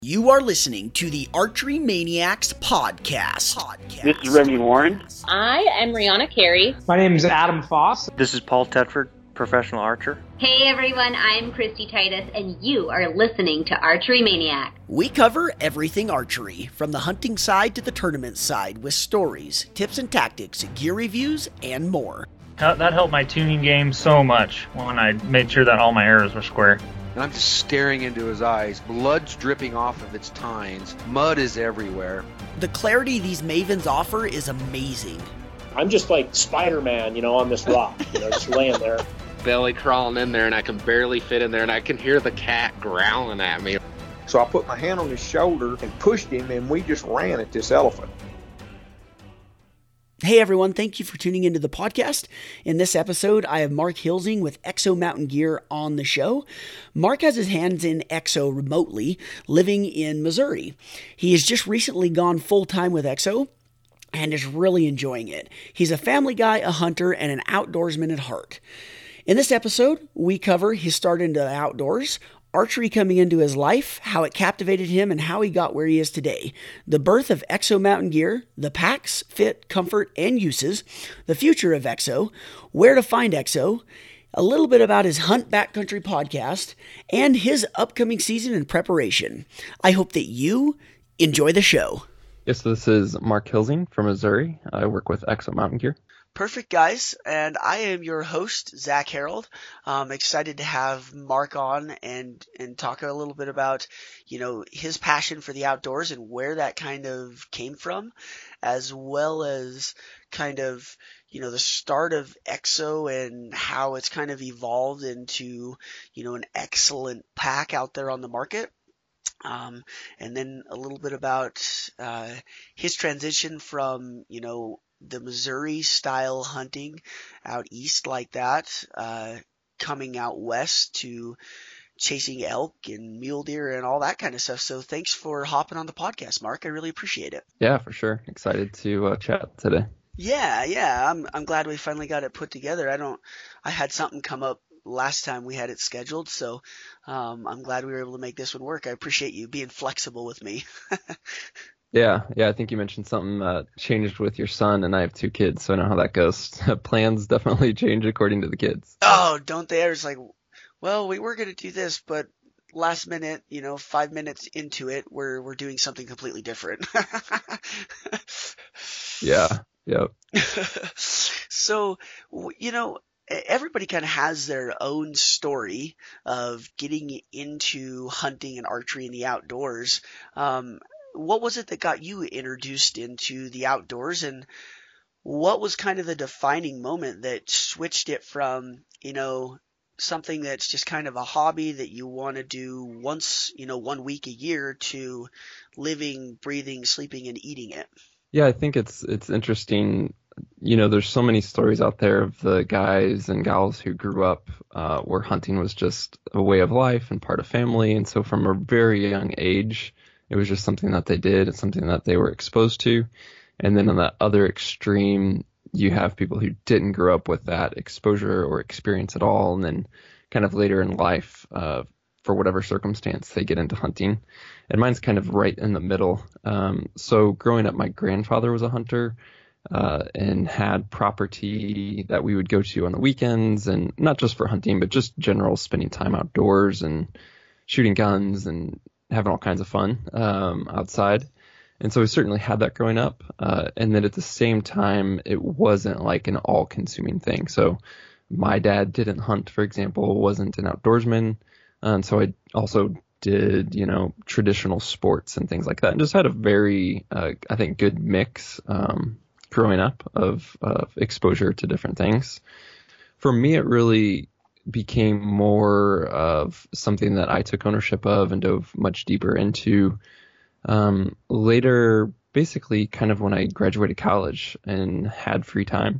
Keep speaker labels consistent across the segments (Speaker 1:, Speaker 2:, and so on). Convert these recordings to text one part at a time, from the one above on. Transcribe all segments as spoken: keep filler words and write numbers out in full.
Speaker 1: You are listening to the Archery Maniacs podcast. podcast.
Speaker 2: This is Remy Warren.
Speaker 3: I am Rihanna Carey.
Speaker 4: My name is Adam Foss.
Speaker 5: This is Paul Tedford, professional archer.
Speaker 6: Hey everyone, I'm Christy Titus, and you are listening to Archery Maniac.
Speaker 1: We cover everything archery, from the hunting side to the tournament side, with stories, tips and tactics, gear reviews, and more.
Speaker 7: That helped my tuning game so much when I made sure that all my arrows were square.
Speaker 8: And I'm just staring into his eyes. Blood's dripping off of its tines. Mud is everywhere.
Speaker 1: The clarity these mavens offer is amazing.
Speaker 9: I'm just like Spider-Man, you know, on this rock, you know, just laying there.
Speaker 10: Belly crawling in there, and I can barely fit in there, and I can hear the cat growling at me.
Speaker 11: So I put my hand on his shoulder and pushed him, and we just ran at this elephant.
Speaker 1: Hey everyone, thank you for tuning into the podcast. In this episode, I have Mark Hilsing with Exo Mountain Gear on the show. Mark has his hands in Exo remotely, living in Missouri. He has just recently gone full-time with Exo and is really enjoying it. He's a family guy, a hunter, and an outdoorsman at heart. In this episode, we cover his start into the outdoors, archery coming into his life, how it captivated him, and how he got where he is today. The birth of Exo Mountain Gear, the packs, fit, comfort, and uses, the future of Exo, where to find Exo, a little bit about his Hunt Backcountry podcast, and his upcoming season in preparation. I hope that you enjoy the show.
Speaker 12: Yes, this is Mark Hilsing from Missouri. I work with Exo Mountain Gear.
Speaker 1: Perfect, guys, and I am your host, Zach Harold. I'm excited to have Mark on and and talk a little bit about, you know, his passion for the outdoors and where that kind of came from, as well as kind of, you know, the start of Exo and how it's kind of evolved into, you know, an excellent pack out there on the market. Um, and then a little bit about uh, his transition from, you know, the Missouri style hunting out east like that, uh, coming out west to chasing elk and mule deer and all that kind of stuff. So thanks for hopping on the podcast, Mark. I really appreciate it.
Speaker 12: Yeah, for sure. Excited to uh, chat today.
Speaker 1: Yeah, yeah. I'm I'm glad we finally got it put together. I don't. I had something come up last time we had it scheduled, so um, I'm glad we were able to make this one work. I appreciate you being flexible with me.
Speaker 12: Yeah, yeah, I think you mentioned something that changed with your son, and I have two kids, so I know how that goes. Plans definitely change according to the kids.
Speaker 1: Oh, don't they? It's like, well, we were going to do this, but last minute, you know, five minutes into it, we're we're doing something completely different.
Speaker 12: Yeah, yep.
Speaker 1: So, you know, everybody kind of has their own story of getting into hunting and archery in the outdoors. Um, What was it that got you introduced into the outdoors, and what was kind of the defining moment that switched it from, you know, something that's just kind of a hobby that you want to do once, you know, one week a year to living, breathing, sleeping, and eating it?
Speaker 12: Yeah, I think it's it's interesting. You know, there's so many stories out there of the guys and gals who grew up uh, where hunting was just a way of life and part of family, and so from a very young age, it was just something that they did. It's something that they were exposed to. And then on the other extreme, you have people who didn't grow up with that exposure or experience at all. And then kind of later in life, uh, for whatever circumstance, they get into hunting. And mine's kind of right in the middle. Um, so growing up, my grandfather was a hunter uh, and had property that we would go to on the weekends, and not just for hunting, but just general spending time outdoors and shooting guns and having all kinds of fun um, outside. And so we certainly had that growing up. Uh, and then at the same time, it wasn't like an all-consuming thing. So my dad didn't hunt, for example, wasn't an outdoorsman. And so I also did, you know, traditional sports and things like that, and just had a very, uh, I think, good mix um, growing up of, of exposure to different things. For me, it really became more of something that I took ownership of and dove much deeper into um, later, basically kind of when I graduated college and had free time.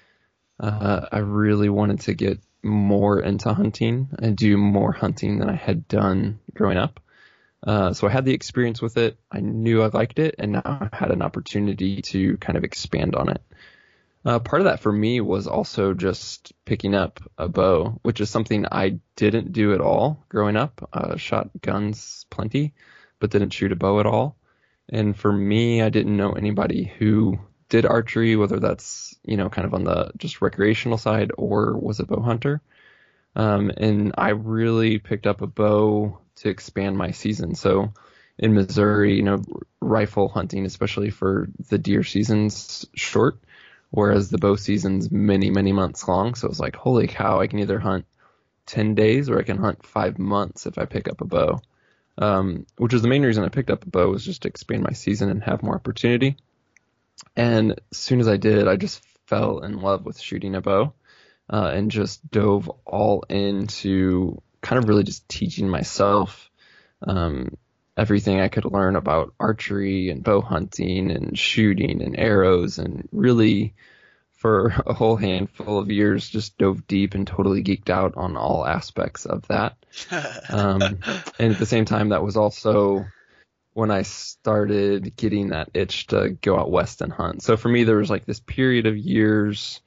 Speaker 12: Uh, I really wanted to get more into hunting and do more hunting than I had done growing up. Uh, so I had the experience with it. I knew I liked it, and now I had an opportunity to kind of expand on it. Uh, part of that for me was also just picking up a bow, which is something I didn't do at all growing up. Uh, shot guns plenty, but but didn't shoot a bow at all. And for me, I didn't know anybody who did archery, whether that's, you know, kind of on the just recreational side or was a bow hunter. Um, and I really picked up a bow to expand my season. So in Missouri, you know, rifle hunting, especially for the deer season's short, whereas the bow season's many, many months long. So it was like, holy cow, I can either hunt ten days or I can hunt five months if I pick up a bow. Um, which is the main reason I picked up a bow, was just to expand my season and have more opportunity. And as soon as I did, I just fell in love with shooting a bow, uh, and just dove all into kind of really just teaching myself um, everything I could learn about archery and bow hunting and shooting and arrows, and really for a whole handful of years just dove deep and totally geeked out on all aspects of that. Um, and at the same time, that was also when I started getting that itch to go out west and hunt. So for me, there was like this period of years,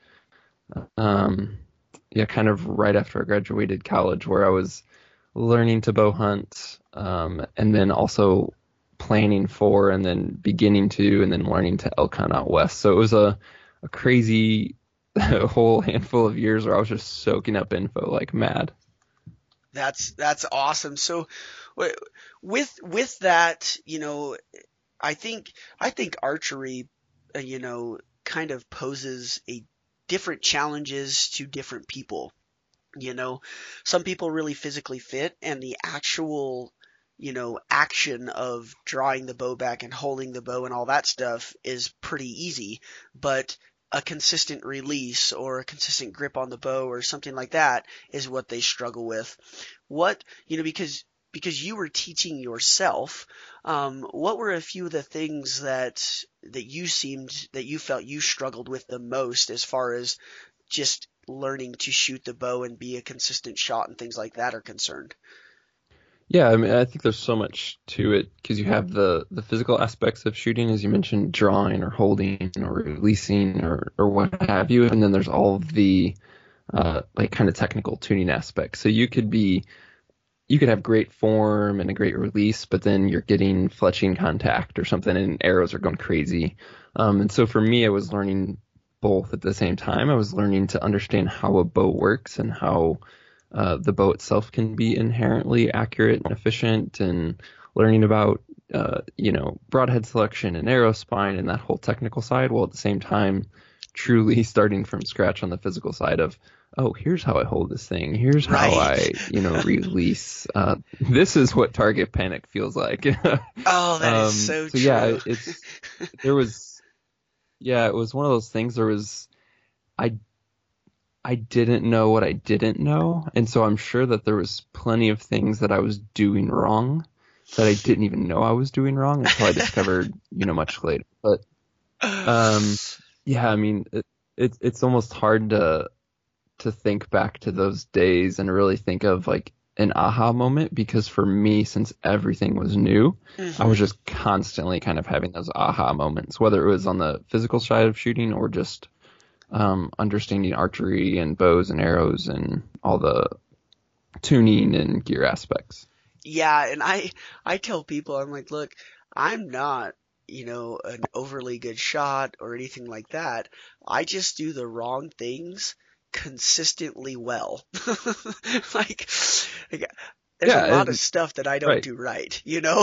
Speaker 12: um, yeah, kind of right after I graduated college, where I was learning to bow hunt, um, and then also planning for, and then beginning to, and then learning to elk hunt out west. So it was a, a crazy whole handful of years where I was just soaking up info like mad.
Speaker 1: That's that's awesome. So with with that, you know, I think I think archery, uh, you know, kind of poses a different challenges to different people. You know, some people really physically fit, and the actual, you know, action of drawing the bow back and holding the bow and all that stuff is pretty easy, but a consistent release or a consistent grip on the bow or something like that is what they struggle with. What, you know, because because you were teaching yourself, um, what were a few of the things that that you seemed that you felt you struggled with the most as far as just learning to shoot the bow and be a consistent shot and things like that are concerned?
Speaker 12: Yeah, I mean, I think there's so much to it, because you have the, the physical aspects of shooting, as you mentioned, drawing or holding or releasing or, or what have you. And then there's all of the uh, like kind of technical tuning aspects. So you could be, you could have great form and a great release, but then you're getting fletching contact or something and arrows are going crazy. Um, and so for me, I was learning both at the same time. I was learning to understand how a bow works and how Uh, the bow itself can be inherently accurate and efficient, and learning about, uh, you know, broadhead selection and arrow spine and that whole technical side, while at the same time truly starting from scratch on the physical side of, oh, here's how I hold this thing. Here's how
Speaker 1: Right.
Speaker 12: I, you know, release. Uh, this is what target panic feels like.
Speaker 1: Oh, that
Speaker 12: Um,
Speaker 1: is so,
Speaker 12: so
Speaker 1: true.
Speaker 12: yeah, it's, there was, yeah, it was one of those things. There was, I I didn't know what I didn't know. And so I'm sure that there was plenty of things that I was doing wrong that I didn't even know I was doing wrong until I discovered, you know, much later. But, um, yeah, I mean, it, it, it's almost hard to, to think back to those days and really think of like an aha moment, because for me, since everything was new,
Speaker 1: Mhm.
Speaker 12: I was just constantly kind of having those aha moments, whether it was on the physical side of shooting or just Um, understanding archery and bows and arrows and all the tuning and gear aspects.
Speaker 1: Yeah, and I I tell people, I'm like, look, I'm not, you know, an overly good shot or anything like that. I just do the wrong things consistently well. like, like, there's
Speaker 12: Yeah,
Speaker 1: a lot
Speaker 12: and-
Speaker 1: of stuff that I don't
Speaker 12: right.
Speaker 1: do right, you know?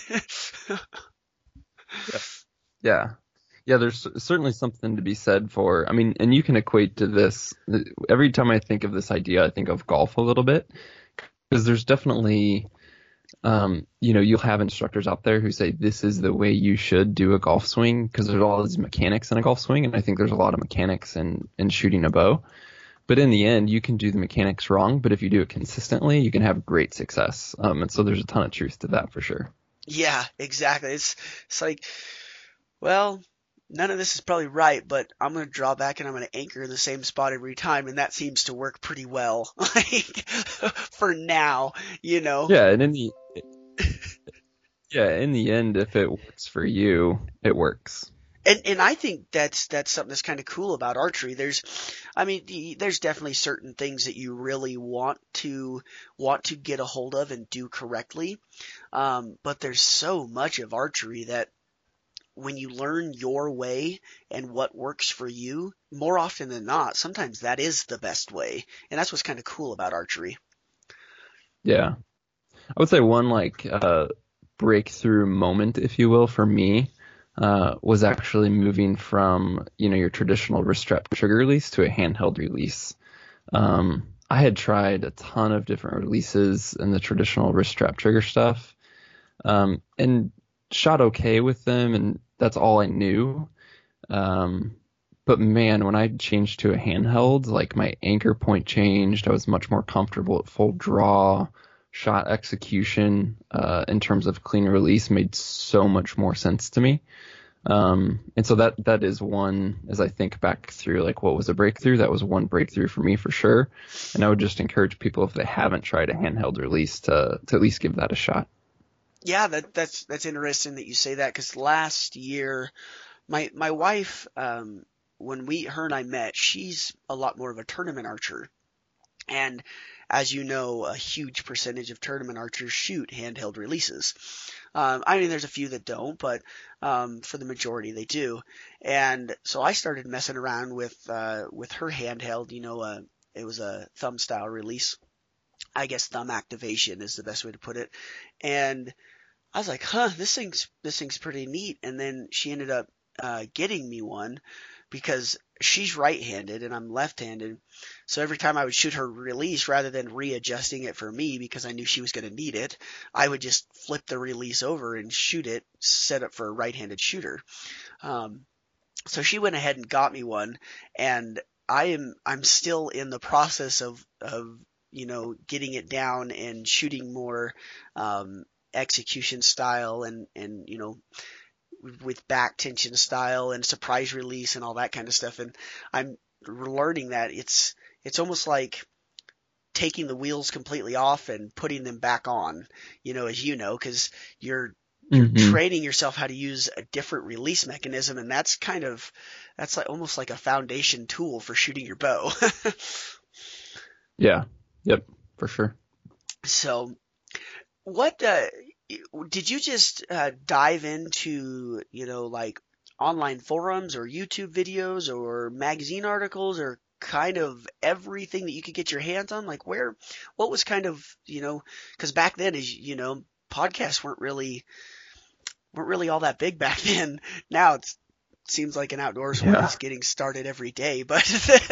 Speaker 12: Yeah. Yeah, there's certainly something to be said for, I mean, and you can equate to this. Every time I think of this idea, I think of golf a little bit, because there's definitely, um, you know, you'll have instructors out there who say this is the way you should do a golf swing, because there's all these mechanics in a golf swing, and I think there's a lot of mechanics in, in shooting a bow. But in the end, you can do the mechanics wrong, but if you do it consistently, you can have great success. Um, and so there's a ton of truth to that for sure.
Speaker 1: Yeah, exactly. It's it's like, well, none of this is probably right, but I'm going to draw back and I'm going to anchor in the same spot every time, and that seems to work pretty well. Like, for now, you know.
Speaker 12: Yeah, and in the yeah, in the end, if it works for you, it works.
Speaker 1: And and I think that's that's something that's kind of cool about archery. There's, I mean, the- there's definitely certain things that you really want to want to get a hold of and do correctly. Um, but there's so much of archery that when you learn your way and what works for you, more often than not, sometimes that is the best way. And that's what's kind of cool about archery.
Speaker 12: Yeah. I would say one like uh, breakthrough moment, if you will, for me uh, was actually moving from, you know, your traditional wrist strap trigger release to a handheld release. Um, I had tried a ton of different releases in the traditional wrist strap trigger stuff, um, and shot okay with them, and that's all I knew. Um, but man, when I changed to a handheld, like my anchor point changed. I was much more comfortable at full draw. Shot execution uh, in terms of clean release made so much more sense to me. Um, and so that that is one, as I think back through like what was a breakthrough, that was one breakthrough for me for sure. And I would just encourage people, if they haven't tried a handheld release, to to at least give that a shot.
Speaker 1: Yeah, that that's that's interesting that you say that, because last year, my my wife, um, when we her and I met, she's a lot more of a tournament archer, and as you know, a huge percentage of tournament archers shoot handheld releases. Um, I mean, there's a few that don't, but um, for the majority, they do. And so I started messing around with uh, with her handheld. You know, uh, it was a thumb style release. I guess thumb activation is the best way to put it. And I was like, huh, this thing's this thing's pretty neat. And then she ended up uh, getting me one, because she's right-handed and I'm left-handed. So every time I would shoot her release, rather than readjusting it for me because I knew she was going to need it, I would just flip the release over and shoot it, set up for a right-handed shooter. Um, so she went ahead and got me one, and I am I'm still in the process of of you know getting it down and shooting more um, execution style and and you know. with back tension style and surprise release and all that kind of stuff. And I'm learning that it's, it's almost like taking the wheels completely off and putting them back on, you know, as you know, cause you're, you're
Speaker 12: Mm-hmm.
Speaker 1: training yourself how to use a different release mechanism. And that's kind of, that's like almost like a foundation tool for shooting your bow.
Speaker 12: Yeah. Yep. For sure.
Speaker 1: So what, uh, did you just uh, dive into, you know, like online forums or YouTube videos or magazine articles or kind of everything that you could get your hands on? Like where, what was kind of, you know, because back then, as you know, podcasts weren't really, weren't really all that big back then. Now it's, it seems like an outdoors one
Speaker 12: Yeah.
Speaker 1: is getting started every day, but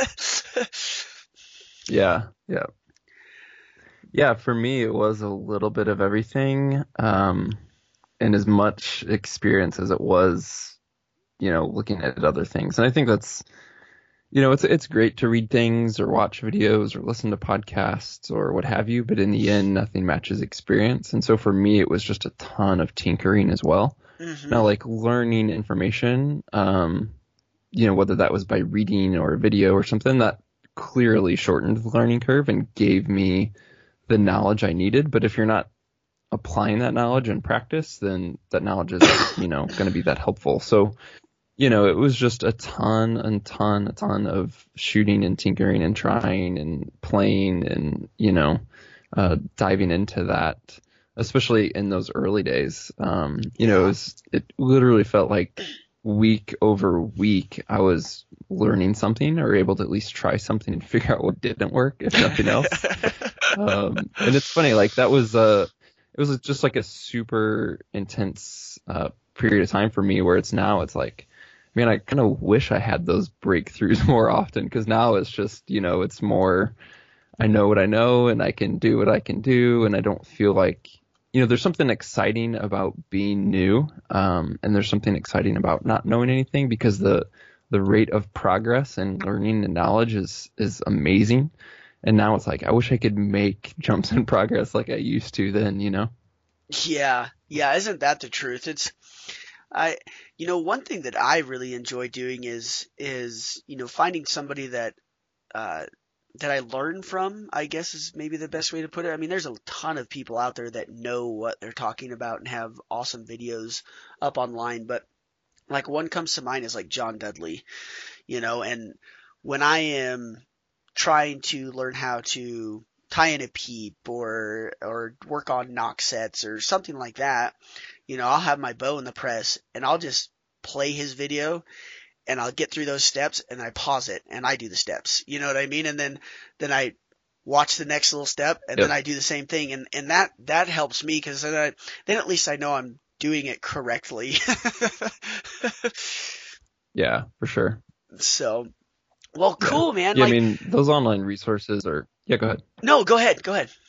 Speaker 12: Yeah. Yeah. Yeah, for me, it was a little bit of everything, um, and as much experience as it was, you know, looking at other things. And I think that's, you know, it's it's great to read things or watch videos or listen to podcasts or what have you, but in the end, nothing matches experience. And so for me, it was just a ton of tinkering as well.
Speaker 1: Mhm.
Speaker 12: Now, like learning information, um, you know, whether that was by reading or a video or something, that clearly shortened the learning curve and gave me the knowledge I needed. But if you're not applying that knowledge in practice, then that knowledge is, you know, going to be that helpful. So, you know, it was just a ton and ton, a ton of shooting and tinkering and trying and playing and, you know, uh, diving into that, especially in those early days. Um, you know, it was, it literally felt like week over week I was learning something or able to at least try something and figure out what didn't work, if nothing else. Um, and it's funny, like that was uh it was just like a super intense uh, period of time for me, where it's now it's like, man, I kind of wish I had those breakthroughs more often, because now it's just, you know, it's more, I know what I know and I can do what I can do, and I don't feel like, you know, there's something exciting about being new, um, and there's something exciting about not knowing anything, because the the rate of progress and learning and knowledge is is amazing. And now it's like, I wish I could make jumps in progress like I used to then, you know?
Speaker 1: Yeah, yeah, isn't that the truth? It's, I, you know, one thing that I really enjoy doing is, is, you know, finding somebody that, uh, that I learn from, I guess is maybe the best way to put it. I mean, there's a ton of people out there that know what they're talking about and have awesome videos up online, but like one comes to mind is like John Dudley, you know, and when I am trying to learn how to tie in a peep or, or work on knock sets or something like that, you know, I'll have my bow in the press and I'll just play his video and I'll get through those steps and I pause it and I do the steps, you know what I mean? And then, then I watch the next little step and yep. then I do the same thing. And, and that, that helps me because then I, then at least I know I'm doing it correctly.
Speaker 12: Yeah, for sure.
Speaker 1: So, well, cool,
Speaker 12: yeah.
Speaker 1: man.
Speaker 12: Yeah,
Speaker 1: like,
Speaker 12: I mean, those online resources are, yeah, go ahead.
Speaker 1: No, go ahead. Go ahead.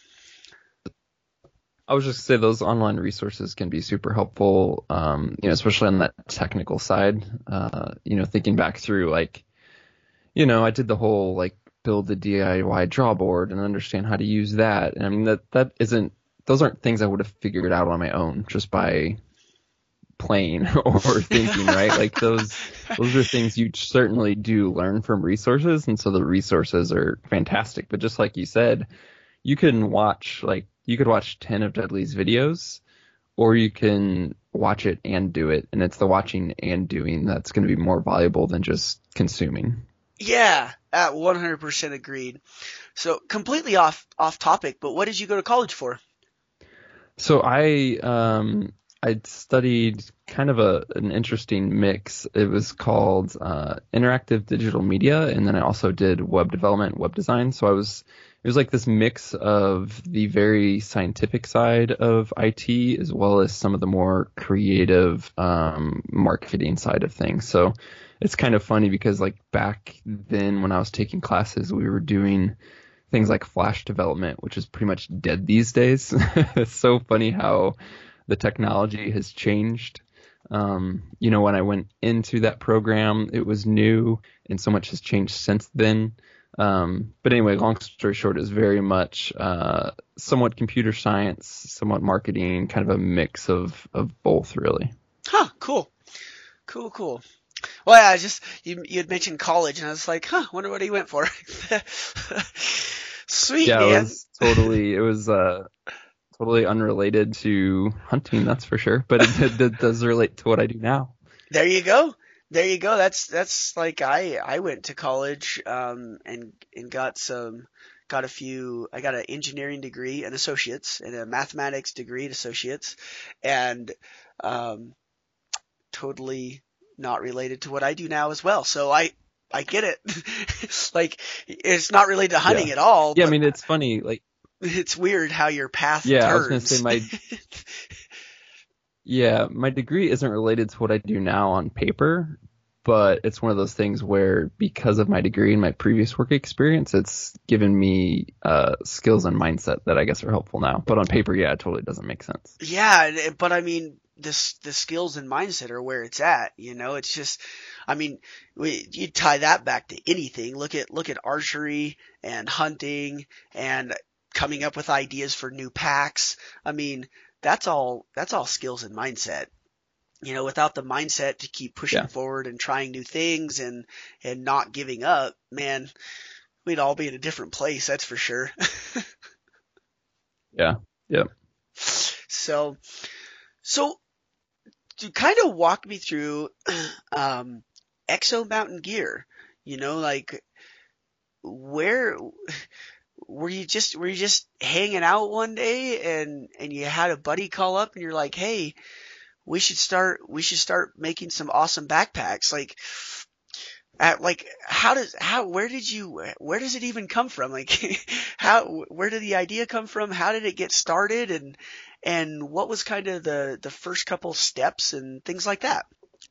Speaker 12: I was just gonna say those online resources can be super helpful, um, you know, especially on that technical side. Uh, you know, thinking back through, like, you know, I did the whole like build the D I Y draw board and understand how to use that. And I mean that that isn't those aren't things I would have figured out on my own just by playing or thinking, right? Like those those are things you certainly do learn from resources, and so the resources are fantastic. But just like you said, you can watch like you could watch ten of Dudley's videos, or you can watch it and do it, and it's the watching and doing that's going to be more valuable than just consuming.
Speaker 1: Yeah, at one hundred percent agreed. So completely off off topic, but what did you go to college for?
Speaker 12: So I um I studied kind of a an interesting mix. It was called uh, interactive digital media, and then I also did web development, web design. So I was it was like this mix of the very scientific side of I T as well as some of the more creative um, marketing side of things. So it's kind of funny because like back then when I was taking classes, we were doing things like Flash development, which is pretty much dead these days. It's so funny how the technology has changed. Um, you know, when I went into that program, it was new and so much has changed since then. Um, but anyway, long story short, is very much uh, somewhat computer science, somewhat marketing, kind of a mix of, of both, really.
Speaker 1: Huh, cool. Cool, cool. Well, yeah, I just, you, you had mentioned college, and I was like, huh, wonder what he went for. Sweet,
Speaker 12: yeah,
Speaker 1: man.
Speaker 12: Yeah, it was totally, it was uh, totally unrelated to hunting, that's for sure. But it, it, it does relate to what I do now.
Speaker 1: There you go. There you go. That's that's like I I went to college um and and got some got a few I got an engineering degree and associates and a mathematics degree and associates and um totally not related to what I do now as well. So I I get it. Like it's not related to hunting
Speaker 12: yeah.
Speaker 1: at all.
Speaker 12: Yeah, I mean it's funny like
Speaker 1: it's weird how your path
Speaker 12: yeah,
Speaker 1: turns.
Speaker 12: I was gonna say my Yeah, my degree isn't related to what I do now on paper, but it's one of those things where because of my degree and my previous work experience, it's given me uh, skills and mindset that I guess are helpful now. But on paper, yeah, it totally doesn't make sense.
Speaker 1: Yeah, but I mean, this the skills and mindset are where it's at. You know, it's just, I mean, we, you tie that back to anything. Look at look at archery and hunting and coming up with ideas for new packs. I mean, that's all that's all skills and mindset. You know, without the mindset to keep pushing
Speaker 12: yeah.
Speaker 1: forward and trying new things and and not giving up, man, we'd all be in a different place, that's for sure.
Speaker 12: yeah. Yeah.
Speaker 1: So so to kind of walk me through um Exo Mountain Gear, you know, like where Were you just were you just hanging out one day and, and you had a buddy call up and you're like, hey, we should start we should start making some awesome backpacks? Like, at, like how does how where did you where does it even come from? Like, how where did the idea come from? How did it get started? And and what was kind of the the first couple steps and things like that?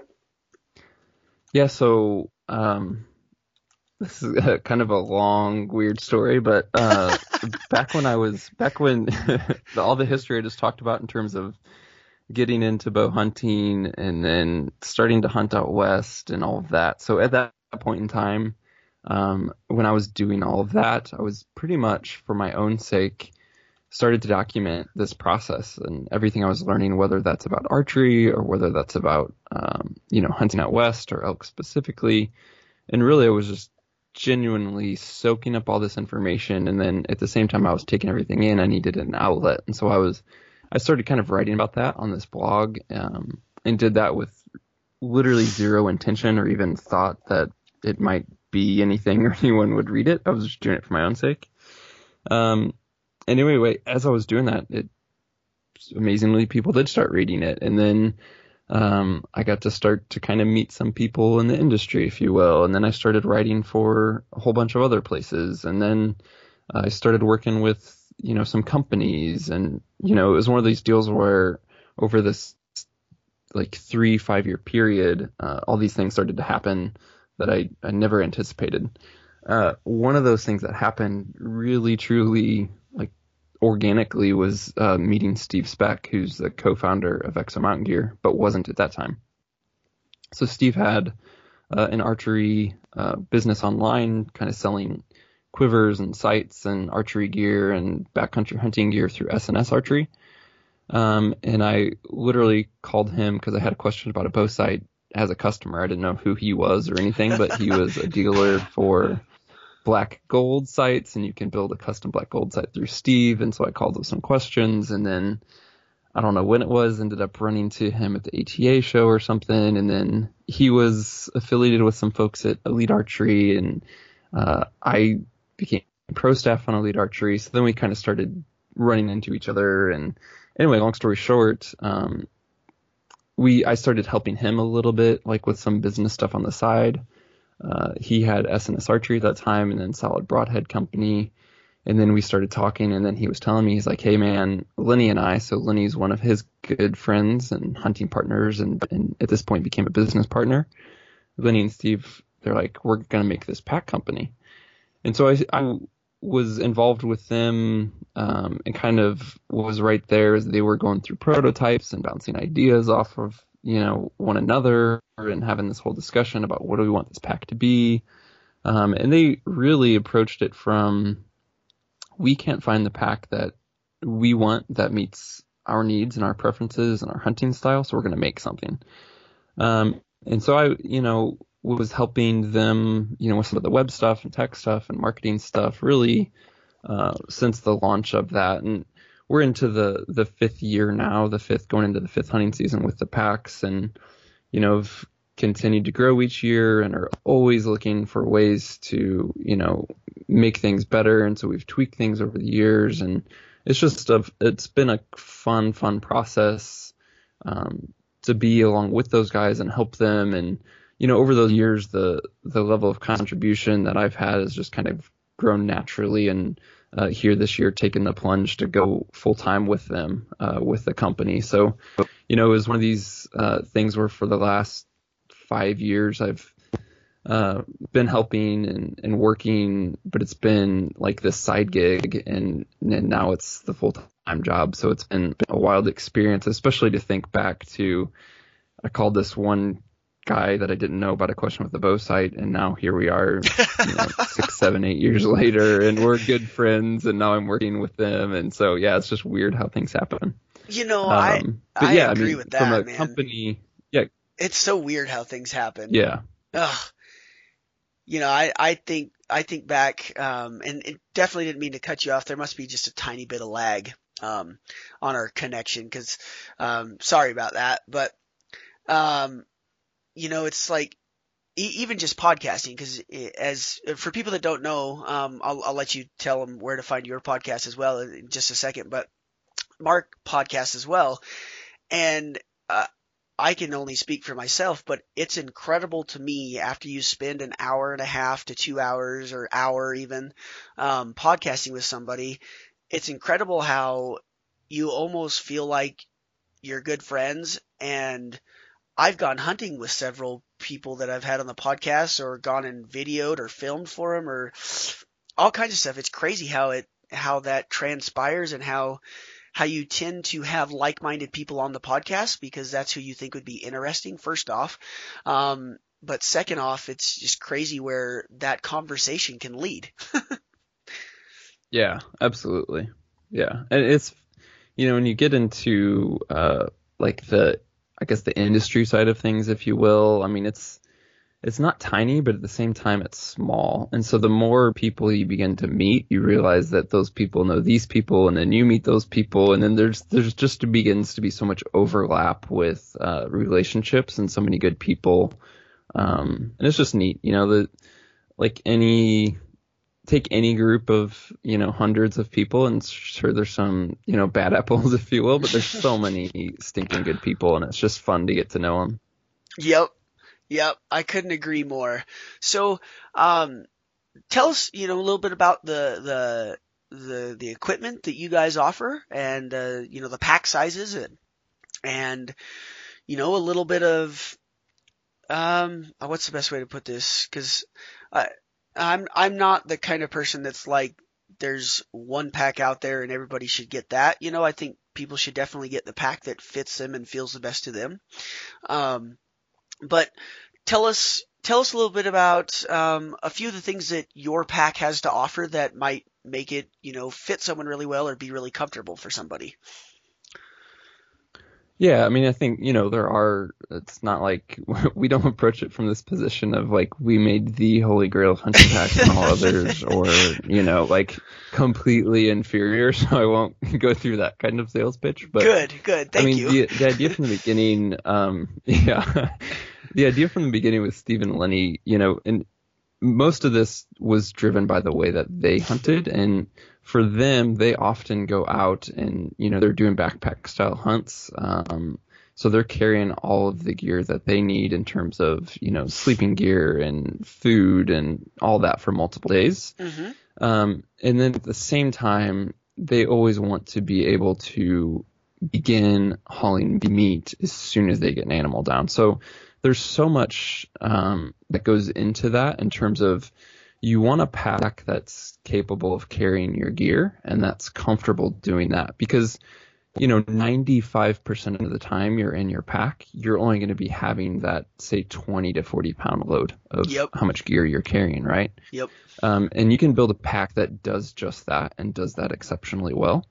Speaker 12: Yeah. So. Um... This is a, kind of a long, weird story, but uh, back when I was, back when the, all the history I just talked about in terms of getting into bow hunting and then starting to hunt out west and all of that. So at that point in time, um, when I was doing all of that, I was pretty much, for my own sake, started to document this process and everything I was learning, whether that's about archery or whether that's about, um, you know, hunting out west or elk specifically. And really, it was just genuinely soaking up all this information, and then at the same time I was taking everything in, I needed an outlet, and so I was I started kind of writing about that on this blog, um, and did that with literally zero intention or even thought that it might be anything or anyone would read it. I was just doing it for my own sake. Um, and anyway, as I was doing that, it amazingly people did start reading it. And then um, I got to start to kind of meet some people in the industry, if you will. And then I started writing for a whole bunch of other places. And then uh, I started working with, you know, some companies. And, you know, it was one of these deals where over this like three, five year period, uh, all these things started to happen that I, I never anticipated. Uh, one of those things that happened really, truly, like organically, was uh, meeting Steve Speck, who's the co-founder of Exo Mountain Gear, but wasn't at that time. So Steve had uh, an archery uh, business online, kind of selling quivers and sights and archery gear and backcountry hunting gear through S N S Archery. Um, and I literally called him because I had a question about a bow sight as a customer. I didn't know who he was or anything, but he was a dealer for black gold sights, and you can build a custom black gold sight through Steve. And so I called with some questions, and then I don't know when it was, ended up running to him at the A T A show or something. And then he was affiliated with some folks at Elite Archery, and uh, I became pro staff on Elite Archery. So then we kind of started running into each other. And anyway, long story short, um, we I started helping him a little bit, like with some business stuff on the side. Uh, he had S N S Archery at that time, and then Solid Broadhead Company. And then we started talking, and then he was telling me, he's like, hey man, Lenny and I, so Lenny's one of his good friends and hunting partners, and, and at this point became a business partner. Lenny and Steve, they're like, we're going to make this pack company. And so I, I was involved with them, um, and kind of was right there as they were going through prototypes and bouncing ideas off of, you know, one another, and having this whole discussion about what do we want this pack to be. Um, and they really approached it from, we can't find the pack that we want that meets our needs and our preferences and our hunting style, so we're going to make something. Um, and so I, you know, was helping them, you know, with some of the web stuff and tech stuff and marketing stuff really uh, since the launch of that. And we're into the, the fifth year now, the fifth, going into the fifth hunting season with the packs, and, you know, have continued to grow each year and are always looking for ways to, you know, make things better. And so we've tweaked things over the years, and it's just a, it's been a fun, fun process um, to be along with those guys and help them. And, you know, over those years, the, the level of contribution that I've had has just kind of grown naturally. And uh, here this year, taking the plunge to go full time with them, uh, with the company. So, you know, it was one of these uh, things where for the last five years, I've uh, been helping and, and working, but it's been like this side gig, and, and now it's the full time job. So it's been a wild experience, especially to think back to, I called this one guy that I didn't know about a question with the bow sight, and now here we are, you know, six, seven, eight years later, and we're good friends, and now I'm working with them. And so, yeah, it's just weird how things happen.
Speaker 1: You know,
Speaker 12: um,
Speaker 1: I,
Speaker 12: but
Speaker 1: I
Speaker 12: yeah,
Speaker 1: agree
Speaker 12: I mean,
Speaker 1: with that,
Speaker 12: from a
Speaker 1: man.
Speaker 12: company, yeah.
Speaker 1: It's so weird how things happen.
Speaker 12: Yeah.
Speaker 1: Ugh. You know, I, I think, I think back, um, and it definitely didn't mean to cut you off. There must be just a tiny bit of lag, um, on our connection, cause, um, sorry about that, but, um, you know, it's like, e- even just podcasting, cause as, for people that don't know, um, I'll, I'll let you tell them where to find your podcast as well in just a second, but Mark podcasts as well. And, uh, I can only speak for myself, but it's incredible to me after you spend an hour and a half to two hours or hour even um, podcasting with somebody. It's incredible how you almost feel like you're good friends. And I've gone hunting with several people that I've had on the podcast, or gone and videoed or filmed for them, or all kinds of stuff. It's crazy how it how that transpires, and how how you tend to have like-minded people on the podcast because that's who you think would be interesting, first off. Um, but second off, it's just crazy where that conversation can lead.
Speaker 12: Yeah, absolutely. Yeah. And it's, you know, when you get into, uh, like the, I guess the industry side of things, if you will, I mean, it's, it's not tiny, but at the same time, it's small. And so the more people you begin to meet, you realize that those people know these people, and then you meet those people, and then there's there's just begins to be so much overlap with uh, relationships and so many good people. Um, and it's just neat, you know, that like any take any group of, you know, hundreds of people, and sure there's some, you know, bad apples, if you will, but there's so many stinking good people, and it's just fun to get to know them.
Speaker 1: Yep. Yep. I couldn't agree more. So, um, tell us, you know, a little bit about the, the, the, the equipment that you guys offer, and, uh, you know, the pack sizes, and, and, you know, a little bit of, um, what's the best way to put this? Cause I, I'm, I'm not the kind of person that's like, there's one pack out there and everybody should get that. You know, I think people should definitely get the pack that fits them and feels the best to them. Um, But tell us, tell us a little bit about um, a few of the things that your pack has to offer that might make it, you know, fit someone really well or be really comfortable for somebody.
Speaker 12: Yeah, I mean, I think, you know, there are, it's not like we don't approach it from this position of like we made the holy grail of hunting packs and all others, or, you know, like completely inferior. So I won't go through that kind of sales pitch. But
Speaker 1: good, good. Thank
Speaker 12: I mean,
Speaker 1: you.
Speaker 12: The, the idea from the beginning, um, yeah, the idea from the beginning with Steve and Lenny, you know, and most of this was driven by the way that they hunted. And for them, they often go out and, you know, they're doing backpack style hunts. Um, so they're carrying all of the gear that they need in terms of, you know, sleeping gear and food and all that for multiple days.
Speaker 1: Mm-hmm.
Speaker 12: Um, and then at the same time, they always want to be able to begin hauling meat as soon as they get an animal down. So there's so much um, that goes into that in terms of you want a pack that's capable of carrying your gear and that's comfortable doing that, because, you know, ninety-five percent of the time you're in your pack, you're only going to be having that, say, twenty to forty pound load of
Speaker 1: Yep.
Speaker 12: how much gear you're carrying, right?
Speaker 1: Yep.
Speaker 12: Um, and you can build a pack that does just that and does that exceptionally well.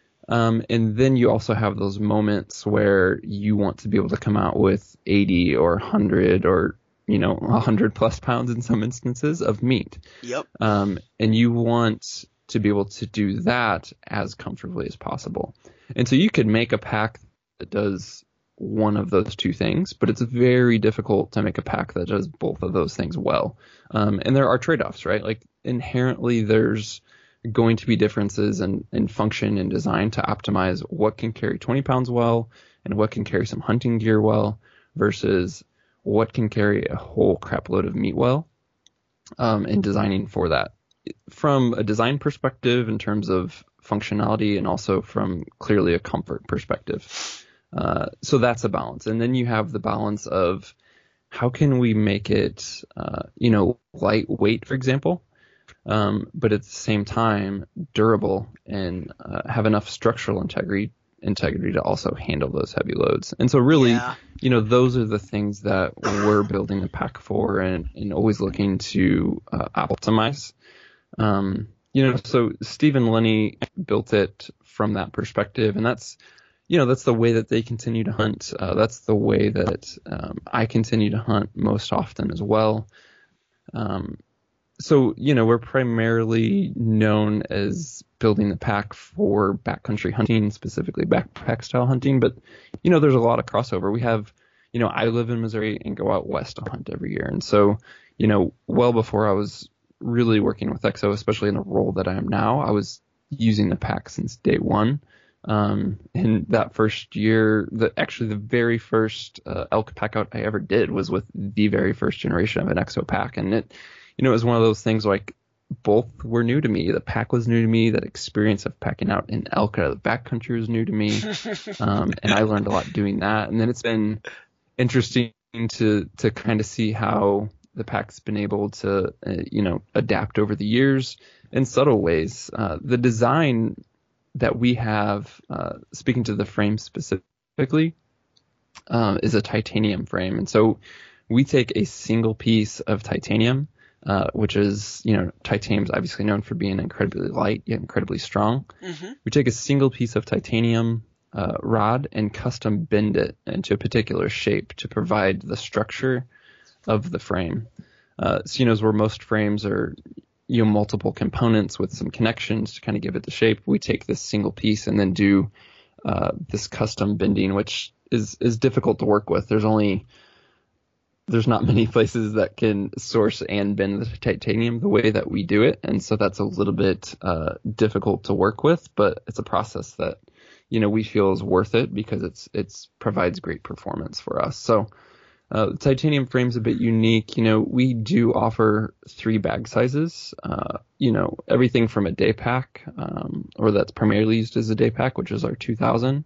Speaker 12: Um, and then you also have those moments where you want to be able to come out with eighty or one hundred or, you know, one hundred plus pounds in some instances of meat.
Speaker 1: Yep.
Speaker 12: Um, and you want to be able to do that as comfortably as possible. And so you could make a pack that does one of those two things, but it's very difficult to make a pack that does both of those things well. Um, and there are trade-offs, right? Like inherently there's going to be differences in, in function and design to optimize what can carry twenty pounds well and what can carry some hunting gear well versus what can carry a whole crap load of meat well, um, and designing for that. From a design perspective in terms of functionality and also from clearly a comfort perspective. Uh, so that's a balance. And then you have the balance of how can we make it, uh, you know, lightweight, for example, um, but at the same time durable and uh, have enough structural integrity integrity to also handle those heavy loads. And so really,
Speaker 1: Yeah.
Speaker 12: you know, those are the things that we're building the pack for and, and always looking to uh, optimize. Um, you know, so Steve and Lenny built it from that perspective, and that's, you know, that's the way that they continue to hunt. Uh, that's the way that um, I continue to hunt most often as well. Um, so, you know, we're primarily known as building the pack for backcountry hunting, specifically backpack style hunting. But, you know, there's a lot of crossover. We have, you know, I live in Missouri and go out west to hunt every year. And so, you know, well before I was really working with Exo, especially in the role that I am now, I was using the pack since day one. Um, and that first year, the actually the very first uh, elk pack out I ever did was with the very first generation of an Exo pack. And it, you know, it was one of those things like both were new to me. The pack was new to me. That experience of packing out in elk out of the backcountry was new to me. Um, and I learned a lot doing that. And then it's been interesting to, to kind of see how the pack's been able to, uh, you know, adapt over the years in subtle ways. Uh, the design that we have, uh, speaking to the frame specifically, uh, is a titanium frame. And so we take a single piece of titanium, uh, which is, you know, titanium's obviously known for being incredibly light yet incredibly strong. Mm-hmm. We take a single piece of titanium uh, rod and custom bend it into a particular shape to provide the structure of the frame. Uh, so, you know, where most frames are, you know, multiple components with some connections to kind of give it the shape, we take this single piece and then do uh, this custom bending, which is, is difficult to work with. There's only, there's not many places that can source and bend the titanium the way that we do it. And so that's a little bit uh, difficult to work with, but it's a process that, you know, we feel is worth it because it's, it's provides great performance for us. So uh, the titanium frame's a bit unique. You know, we do offer three bag sizes, uh, you know, everything from a day pack, um, or that's primarily used as a day pack, which is our two thousand.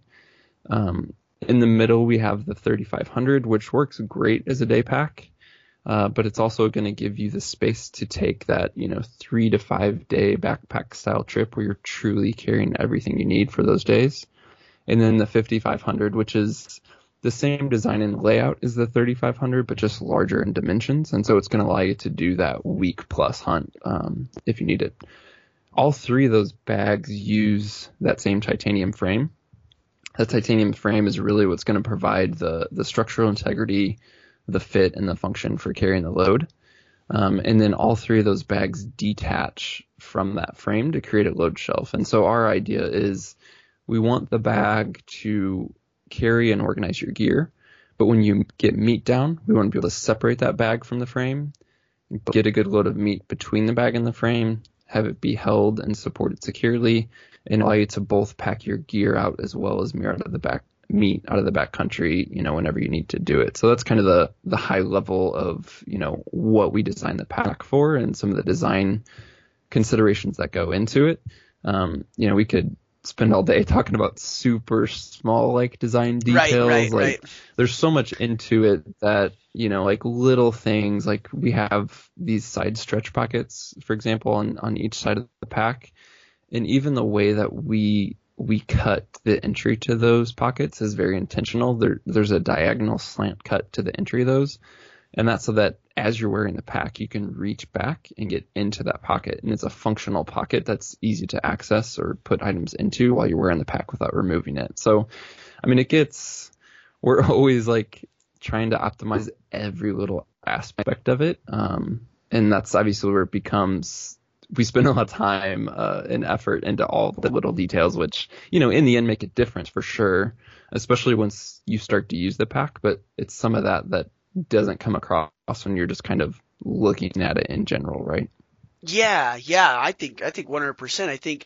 Speaker 12: Um, in the middle, we have the thirty-five hundred, which works great as a day pack. Uh, but it's also going to give you the space to take that, you know, three to five day backpack style trip where you're truly carrying everything you need for those days. And then the fifty-five hundred, which is the same design and layout as the thirty-five hundred, but just larger in dimensions. And so it's going to allow you to do that week plus hunt um, if you need it. All three of those bags use that same titanium frame. That titanium frame is really what's going to provide the, the structural integrity, the fit, and the function for carrying the load. Um, and then all three of those bags detach from that frame to create a load shelf. And so our idea is we want the bag to carry and organize your gear, but when you get meat down, we want to be able to separate that bag from the frame, get a good load of meat between the bag and the frame, have it be held and supported securely, and allow you to both pack your gear out as well as mirror out of the back meat out of the back country, you know, whenever you need to do it. So that's kind of the the high level of, you know, what we designed the pack for and some of the design considerations that go into it. Um, you know, we could spend all day talking about super small like design details.
Speaker 1: Right, right,
Speaker 12: like
Speaker 1: right.
Speaker 12: There's so much into it that, you know, like little things, like we have these side stretch pockets, for example, on, on each side of the pack. And even the way that we we cut the entry to those pockets is very intentional. There, there's a diagonal slant cut to the entry of those. And that's so that as you're wearing the pack, you can reach back and get into that pocket. And it's a functional pocket that's easy to access or put items into while you're wearing the pack without removing it. So, I mean, it gets, we're always like trying to optimize every little aspect of it. Um, and that's obviously where it becomes, we spend a lot of time uh, and effort into all the little details, which, you know, in the end make a difference for sure, especially once you start to use the pack. But it's some of that that doesn't come across when you're just kind of looking at it in general, right?
Speaker 1: Yeah, yeah, I think I think one hundred percent. I think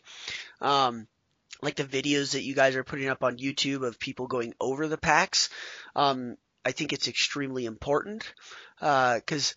Speaker 1: um like the videos that you guys are putting up on YouTube of people going over the packs, um I think it's extremely important uh cuz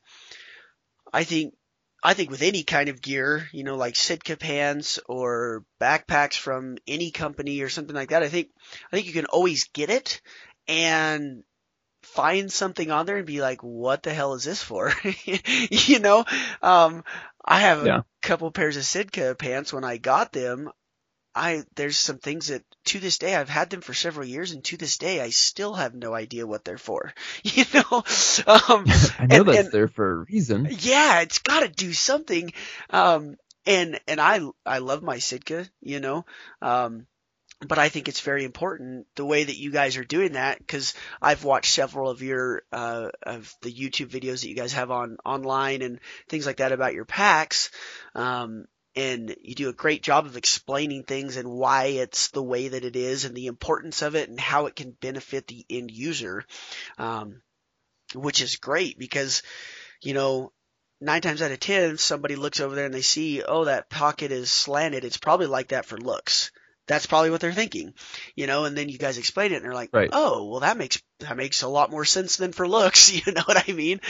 Speaker 1: I think I think with any kind of gear, you know, like Sitka pants or backpacks from any company or something like that, I think I think you can always get it and find something on there and be like, what the hell is this for? You know, um, I have
Speaker 12: Yeah.
Speaker 1: a couple pairs of Sitka pants when I got them. I, there's some things that to this day, I've had them for several years, and to this day, I still have no idea what they're for, you know? Um,
Speaker 12: I know
Speaker 1: and-
Speaker 12: that's
Speaker 1: and-
Speaker 12: there for a reason.
Speaker 1: yeah, it's got to do something. Um, and, and I, I love my Sitka, you know, um, but I think it's very important the way that you guys are doing that, because I've watched several of your uh, of the YouTube videos that you guys have on online and things like that about your packs, um, and you do a great job of explaining things and why it's the way that it is and the importance of it and how it can benefit the end user, um, which is great because, you know, nine times out of ten, somebody looks over there and they see, oh, that pocket is slanted. It's probably like that for looks. That's probably what they're thinking, you know, and then you guys explain it and they're like,
Speaker 12: Right.
Speaker 1: oh, well, that makes, that makes a lot more sense than for looks. You know what I mean?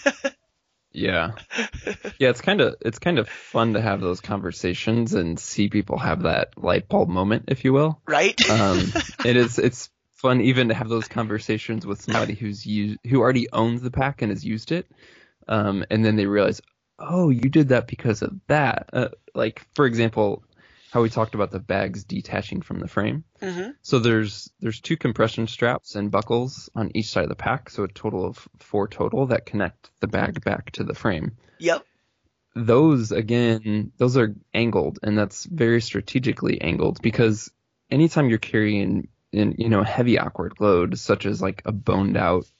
Speaker 12: Yeah. Yeah, it's kind of it's kind of fun to have those conversations and see people have that light bulb moment, if you will.
Speaker 1: Right?
Speaker 12: Um, it is it's fun even to have those conversations with somebody who's used who already owns the pack and has used it, um, and then they realize, oh, you did that because of that. Uh, like for example, how we talked about the bags detaching from the frame.
Speaker 1: Mm-hmm.
Speaker 12: So there's there's two compression straps and buckles on each side of the pack, so a total of four total that connect the bag back to the frame.
Speaker 1: Yep.
Speaker 12: Those, again, those are angled, and that's very strategically angled because anytime you're carrying in, you know, a heavy awkward load, such as like a boned out,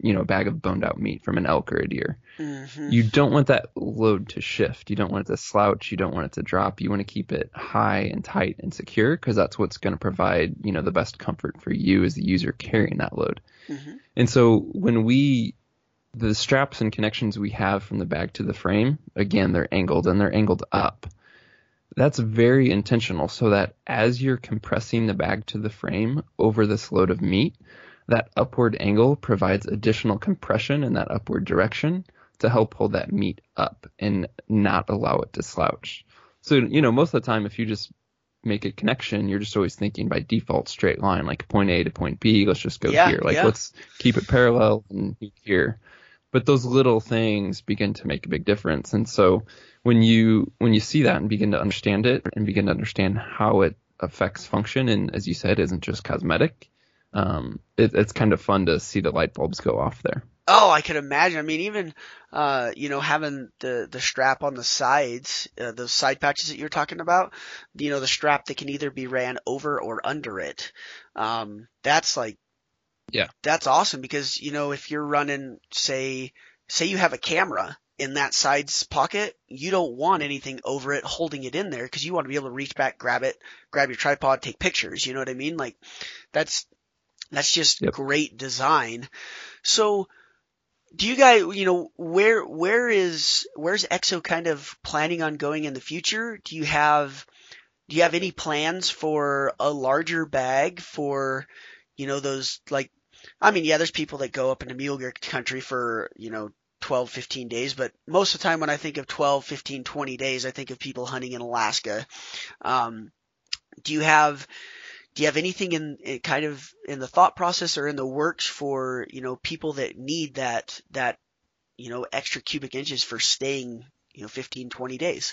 Speaker 12: you know, a bag of boned out meat from an elk or a deer.
Speaker 1: Mm-hmm.
Speaker 12: You don't want that load to shift. You don't want it to slouch. You don't want it to drop. You want to keep it high and tight and secure, because that's what's going to provide, you know, the best comfort for you as the user carrying that load.
Speaker 1: Mm-hmm.
Speaker 12: And so when we, the straps and connections we have from the bag to the frame, again, they're angled and they're angled up. That's very intentional, so that as you're compressing the bag to the frame over this load of meat, that upward angle provides additional compression in that upward direction to help hold that meat up and not allow it to slouch. So, you know, most of the time, if you just make a connection, you're just always thinking by default straight line, like point A to point B, let's just go
Speaker 1: yeah,
Speaker 12: here. Like,
Speaker 1: yeah.
Speaker 12: let's keep it parallel and be here. But those little things begin to make a big difference. And so when you when you see that and begin to understand it and begin to understand how it affects function, and as you said, isn't just cosmetic, um, it, it's kind of fun to see the light bulbs go off there.
Speaker 1: Oh, I could imagine. I mean, even, uh, you know, having the, the strap on the sides, uh, those side patches that you're talking about, you know, the strap that can either be ran over or under it. Um, that's like,
Speaker 12: yeah,
Speaker 1: that's awesome, because, you know, if you're running, say, say you have a camera in that side's pocket, you don't want anything over it holding it in there, because you want to be able to reach back, grab it, grab your tripod, take pictures. You know what I mean? Like, that's, that's just
Speaker 12: yep.
Speaker 1: great design. So, do you guys, you know, where where is where's Exo kind of planning on going in the future? Do you have do you have any plans for a larger bag for, you know, those, like, I mean, yeah, there's people that go up into mule deer country for, you know, twelve, fifteen days, but most of the time when I think of twelve, fifteen, twenty days, I think of people hunting in Alaska. Um, do you have Do you have anything in, in kind of in the thought process or in the works for, you know, people that need that, that, you know, extra cubic inches for staying, you know, fifteen, twenty days?